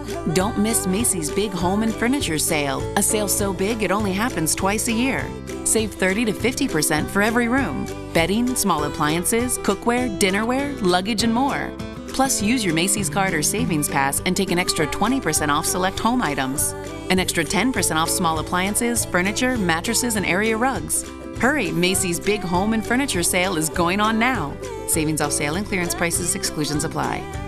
Don't miss Macy's Big Home and Furniture Sale, a sale so big it only happens twice a year. Save 30 to 50% for every room. Bedding, small appliances, cookware, dinnerware, luggage, and more. Plus, use your Macy's card or savings pass and take an extra 20% off select home items. An extra 10% off small appliances, furniture, mattresses, and area rugs. Hurry, Macy's Big Home and Furniture Sale is going on now. Savings off sale and clearance prices, exclusions apply.